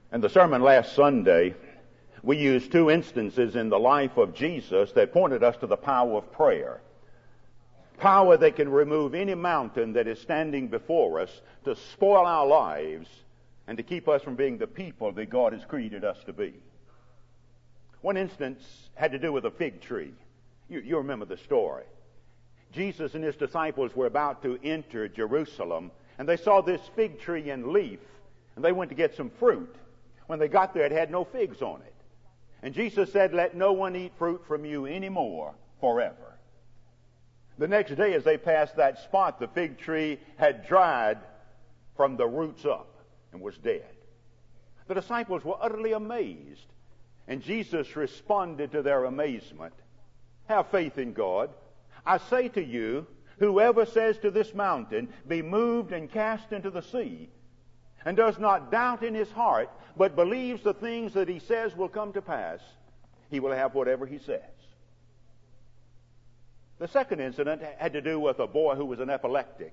In the sermon last Sunday, we used two instances in the life of Jesus that pointed us to the power of prayer. Power that can remove any mountain that is standing before us to spoil our lives and to keep us from being the people that God has created us to be. One instance had to do with a fig tree. You remember the story. Jesus and his disciples were about to enter Jerusalem, and they saw this fig tree in leaf, and they went to get some fruit. When they got there, it had no figs on it. And Jesus said, "Let no one eat fruit from you anymore forever." The next day, as they passed that spot, the fig tree had dried from the roots up and was dead. The disciples were utterly amazed, and Jesus responded to their amazement. "Have faith in God. I say to you, whoever says to this mountain, 'Be moved and cast into the sea,' and does not doubt in his heart, but believes the things that he says will come to pass, he will have whatever he says." The second incident had to do with a boy who was an epileptic.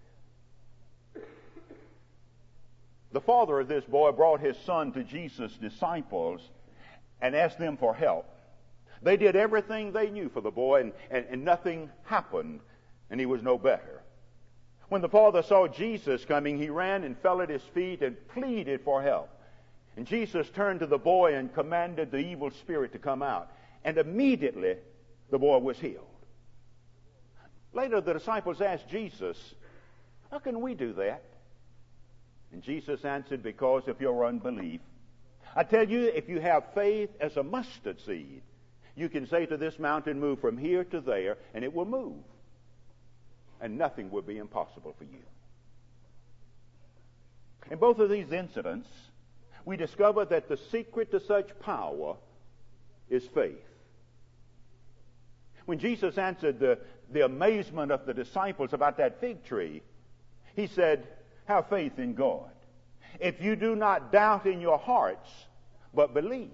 The father of this boy brought his son to Jesus' disciples and asked them for help. They did everything they knew for the boy, and nothing happened, and he was no better. When the father saw Jesus coming, he ran and fell at his feet and pleaded for help. And Jesus turned to the boy and commanded the evil spirit to come out. And immediately the boy was healed. Later the disciples asked Jesus, "How can we do that?" And Jesus answered, "Because of your unbelief. I tell you, if you have faith as a mustard seed, you can say to this mountain, 'Move from here to there,' and it will move. And nothing will be impossible for you." In both of these incidents, we discover that the secret to such power is faith. When Jesus answered the amazement of the disciples about that fig tree, he said, "Have faith in God. If you do not doubt in your hearts, but believe."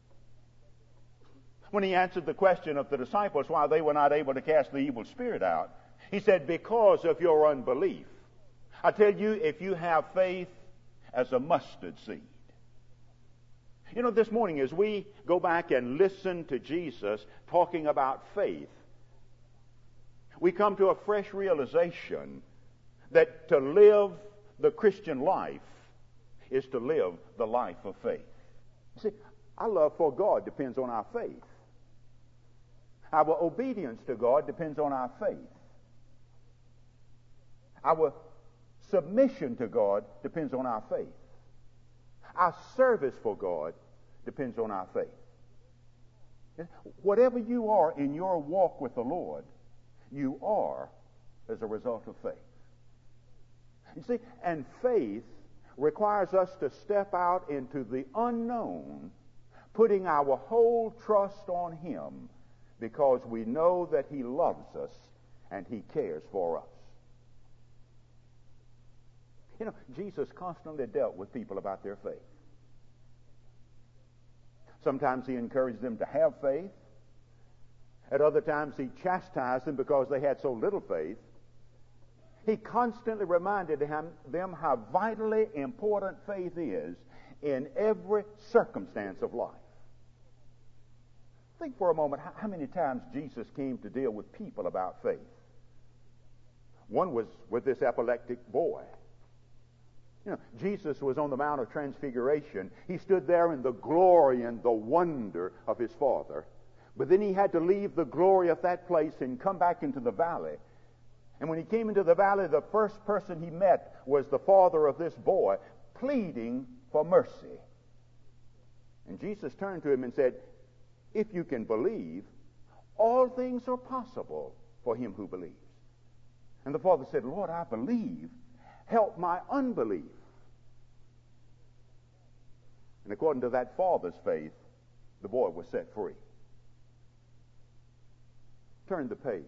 When he answered the question of the disciples why they were not able to cast the evil spirit out, he said, "Because of your unbelief. I tell you, if you have faith as a mustard seed." You know, this morning as we go back and listen to Jesus talking about faith, we come to a fresh realization that to live the Christian life is to live the life of faith. See, our love for God depends on our faith. Our obedience to God depends on our faith. Our submission to God depends on our faith. Our service for God depends on our faith. Whatever you are in your walk with the Lord, you are as a result of faith. You see, and faith requires us to step out into the unknown, putting our whole trust on Him, because we know that He loves us and He cares for us. You know, Jesus constantly dealt with people about their faith. Sometimes He encouraged them to have faith. At other times He chastised them because they had so little faith. He constantly reminded them how vitally important faith is in every circumstance of life. Think for a moment how many times Jesus came to deal with people about faith. One was with this epileptic boy. You know, Jesus was on the Mount of Transfiguration. He stood there in the glory and the wonder of His Father. But then He had to leave the glory of that place and come back into the valley. And when He came into the valley, the first person He met was the father of this boy, pleading for mercy. And Jesus turned to him and said, "If you can believe, all things are possible for him who believes." And the father said, "Lord, I believe. Help my unbelief." And according to that father's faith, the boy was set free. Turn the page.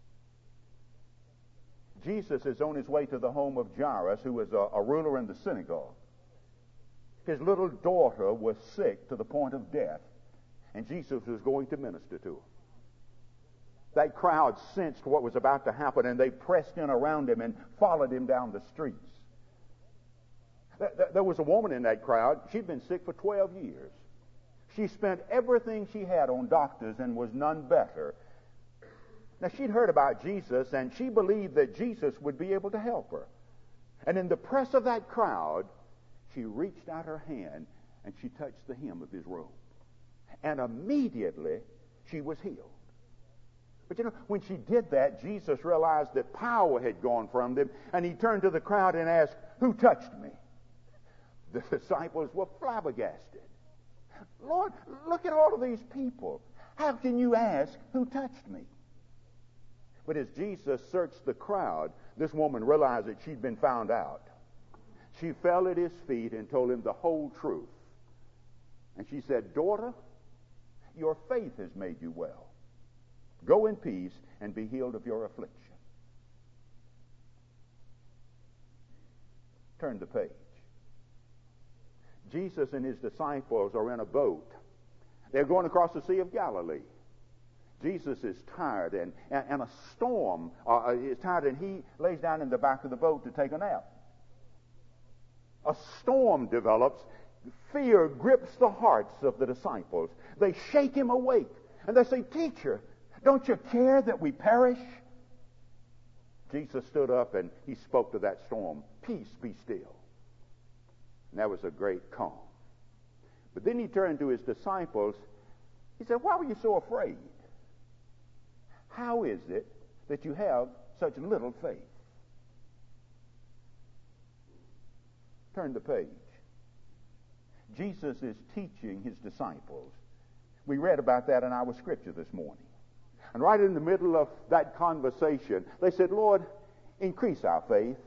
Jesus is on his way to the home of Jairus, who was a ruler in the synagogue. His little daughter was sick to the point of death, and Jesus was going to minister to her. That crowd sensed what was about to happen, and they pressed in around him and followed him down the streets. There was a woman in that crowd. She'd been sick for 12 years. She spent everything she had on doctors and was none better. Now, she'd heard about Jesus, and she believed that Jesus would be able to help her. And in the press of that crowd, she reached out her hand, and she touched the hem of his robe. And immediately, she was healed. But when she did that, Jesus realized that power had gone from them, and he turned to the crowd and asked, "Who touched me?" The disciples were flabbergasted. "Lord, look at all of these people. How can you ask, 'Who touched me?'" But as Jesus searched the crowd, this woman realized that she'd been found out. She fell at his feet and told him the whole truth. And she said, "Daughter, your faith has made you well. Go in peace and be healed of your affliction." Turn the page. Jesus and his disciples are in a boat. They're going across the Sea of Galilee. Jesus is tired, and a storm is tired, and he lays down in the back of the boat to take a nap. A storm develops. Fear grips the hearts of the disciples. They shake him awake, and they say, "Teacher, don't you care that we perish?" Jesus stood up and he spoke to that storm, "Peace, be still." And that was a great calm. But then he turned to his disciples. He said, "Why were you so afraid? How is it that you have such little faith?" Turn the page. Jesus is teaching his disciples. We read about that in our scripture this morning. And right in the middle of that conversation, they said, "Lord, increase our faith."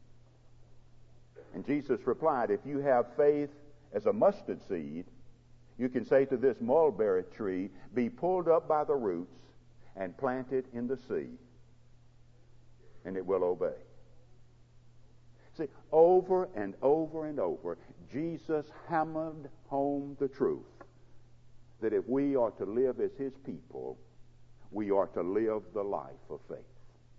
And Jesus replied, "If you have faith as a mustard seed, you can say to this mulberry tree, 'Be pulled up by the roots and planted in the sea,' and it will obey." See, over and over and over, Jesus hammered home the truth that if we are to live as his people, we are to live the life of faith.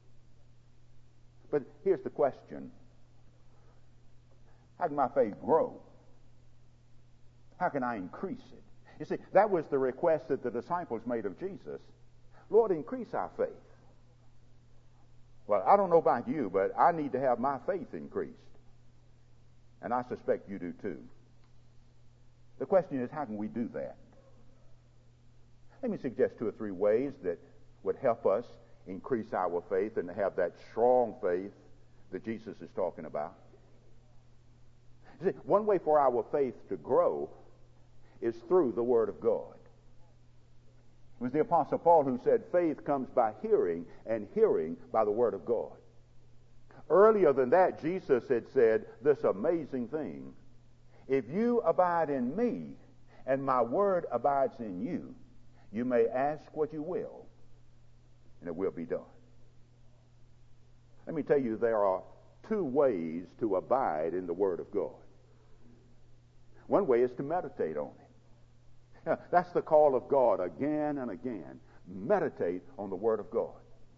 But here's the question. How can my faith grow? How can I increase it? You see, that was the request that the disciples made of Jesus. "Lord, increase our faith." Well, I don't know about you, but I need to have my faith increased. And I suspect you do too. The question is, how can we do that? Let me suggest 2 or 3 ways that would help us increase our faith and to have that strong faith that Jesus is talking about. You see, one way for our faith to grow is through the Word of God. It was the Apostle Paul who said faith comes by hearing, and hearing by the Word of God. Earlier than that, Jesus had said this amazing thing: "If you abide in me, and my Word abides in you, you may ask what you will, and it will be done." Let me tell you, there are 2 ways to abide in the Word of God. One way is to meditate on it. Now, that's the call of God again and again. Meditate on the Word of God.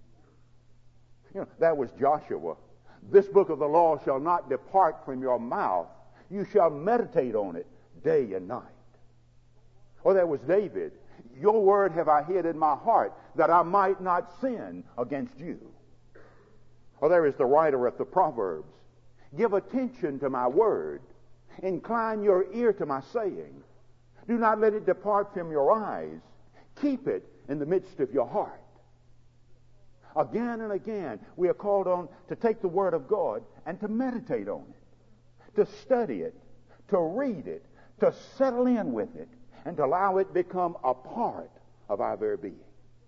That was Joshua. "This book of the law shall not depart from your mouth. You shall meditate on it day and night." Or there was David. "Your word have I hid in my heart, that I might not sin against you." Or there is the writer of the Proverbs. "Give attention to my word. Incline your ear to my saying. Do not let it depart from your eyes. Keep it in the midst of your heart." Again and again, we are called on to take the Word of God and to meditate on it, to study it, to read it, to settle in with it, and to allow it become a part of our very being.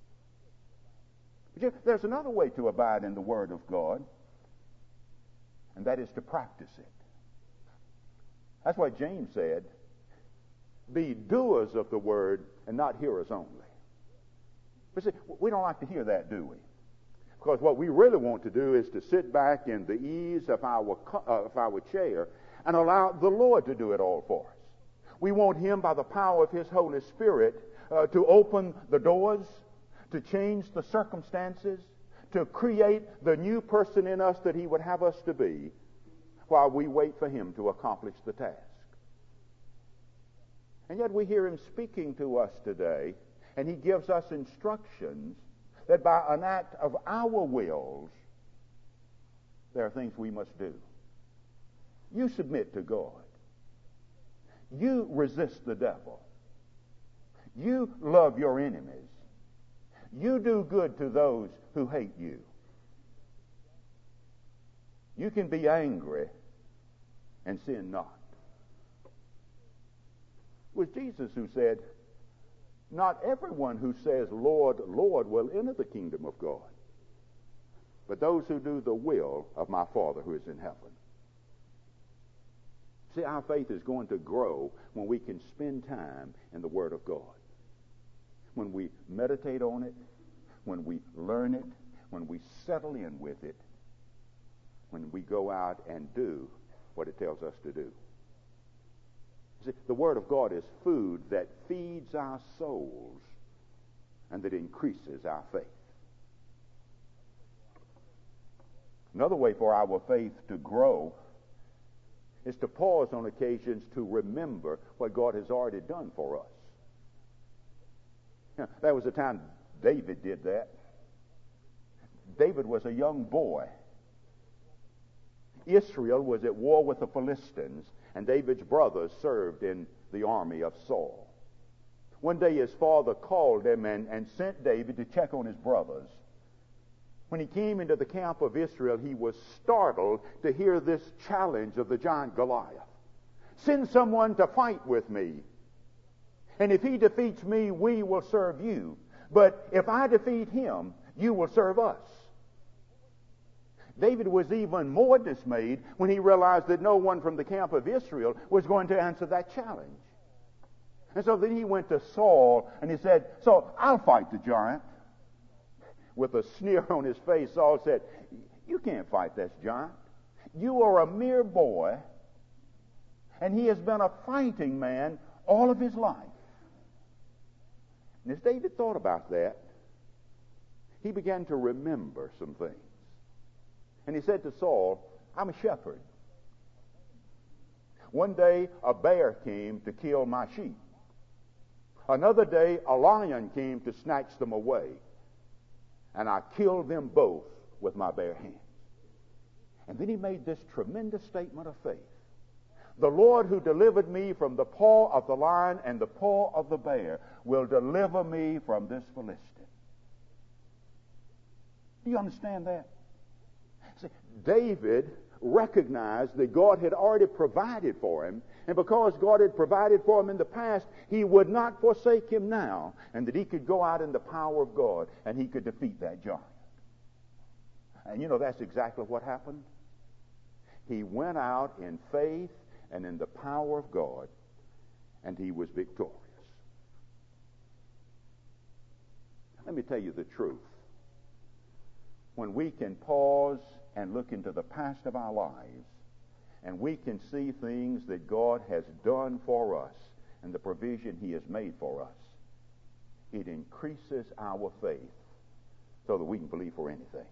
But there's another way to abide in the Word of God, and that is to practice it. That's what James said: "Be doers of the Word and not hearers only." But see, we don't like to hear that, do we? Because what we really want to do is to sit back in the ease of our chair and allow the Lord to do it all for us. We want Him, by the power of His Holy Spirit, to open the doors, to change the circumstances, to create the new person in us that He would have us to be. while we wait for him to accomplish the task. And yet we hear him speaking to us today, and he gives us instructions that by an act of our wills, there are things we must do. You submit to God. You resist the devil. You love your enemies. You do good to those who hate you. You can be angry and sin not. It was Jesus who said, not everyone who says, Lord, Lord, will enter the kingdom of God, but those who do the will of my Father who is in heaven. See, our faith is going to grow when we can spend time in the Word of God. When we meditate on it, when we learn it, when we settle in with it, when we go out and do what it tells us to do. See, the Word of God is food that feeds our souls and that increases our faith. Another way for our faith to grow is to pause on occasions to remember what God has already done for us. Now, there was a time David did that. David was a young boy. Israel was at war with the Philistines, and David's brothers served in the army of Saul. One day his father called him and sent David to check on his brothers. When he came into the camp of Israel, he was startled to hear this challenge of the giant Goliath. Send someone to fight with me. And if he defeats me, we will serve you. But if I defeat him, you will serve us. David was even more dismayed when he realized that no one from the camp of Israel was going to answer that challenge. And so then he went to Saul and he said, "So I'll fight the giant." With a sneer on his face, Saul said, "You can't fight this giant. You are a mere boy, and he has been a fighting man all of his life." And as David thought about that, he began to remember some things. And he said to Saul, "I'm a shepherd. One day a bear came to kill my sheep. Another day a lion came to snatch them away. And I killed them both with my bare hands." And then he made this tremendous statement of faith. "The Lord who delivered me from the paw of the lion and the paw of the bear will deliver me from this Philistine." Do you understand that? See, David recognized that God had already provided for him, and because God had provided for him in the past, he would not forsake him now, and that he could go out in the power of God and he could defeat that giant. And you know, that's exactly what happened. He went out in faith and in the power of God, and he was victorious. Let me tell you the truth. When we can pause and look into the past of our lives, and we can see things that God has done for us and the provision he has made for us, it increases our faith so that we can believe for anything.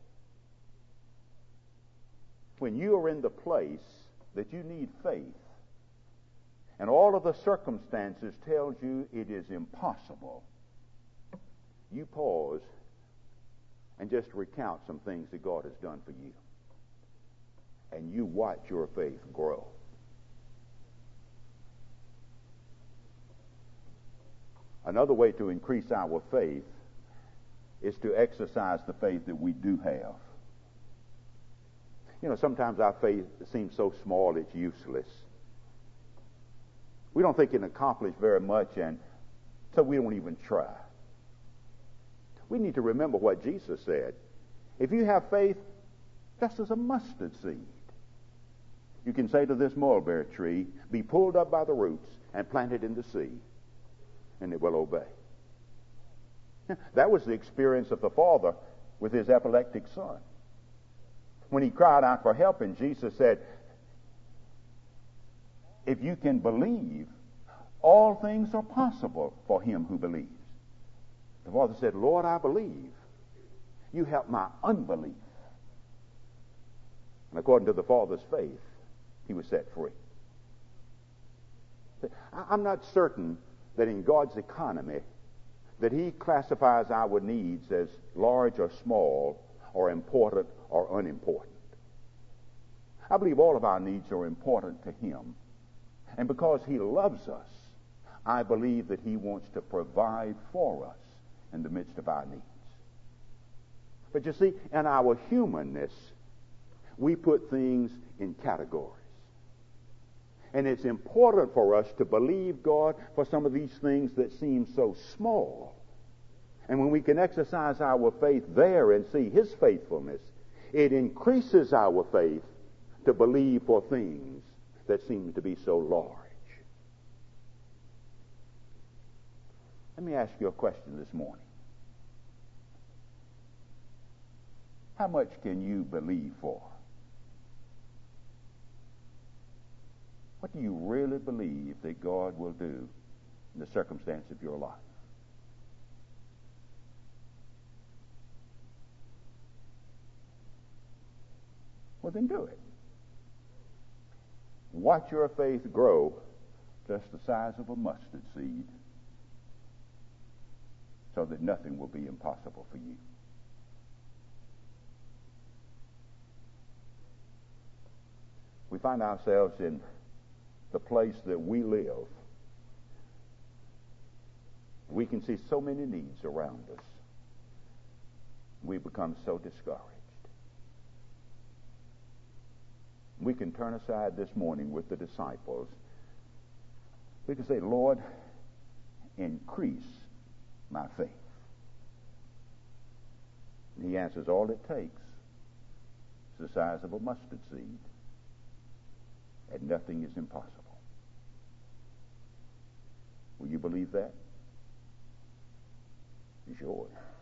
When you are in the place that you need faith, and all of the circumstances tells you it is impossible, you pause and just recount some things that God has done for you. And you watch your faith grow. Another way to increase our faith is to exercise the faith that we do have. You know, sometimes our faith seems so small it's useless. We don't think it can accomplish very much, and so we don't even try. We need to remember what Jesus said. If you have faith just as a mustard seed, you can say to this mulberry tree, "Be pulled up by the roots and planted in the sea," and it will obey. That was the experience of the father with his epileptic son. When he cried out for help, and Jesus said, "If you can believe, all things are possible for him who believes." The father said, "Lord, I believe. You help my unbelief." And according to the father's faith, he was set free. I'm not certain that in God's economy that he classifies our needs as large or small or important or unimportant. I believe all of our needs are important to him. And because he loves us, I believe that he wants to provide for us in the midst of our needs. But you see, in our humanness, we put things in categories. And it's important for us to believe God for some of these things that seem so small. And when we can exercise our faith there and see his faithfulness, it increases our faith to believe for things that seem to be so large. Let me ask you a question this morning. How much can you believe for? What do you really believe that God will do in the circumstance of your life? Well, then do it. Watch your faith grow just the size of a mustard seed so that nothing will be impossible for you. We find ourselves in the place that we live. We can see so many needs around us. We become so discouraged. We can turn aside this morning with the disciples. We can say, Lord, increase my faith. And he answers, all it takes is the size of a mustard seed, and nothing is impossible. Will you believe that? You should.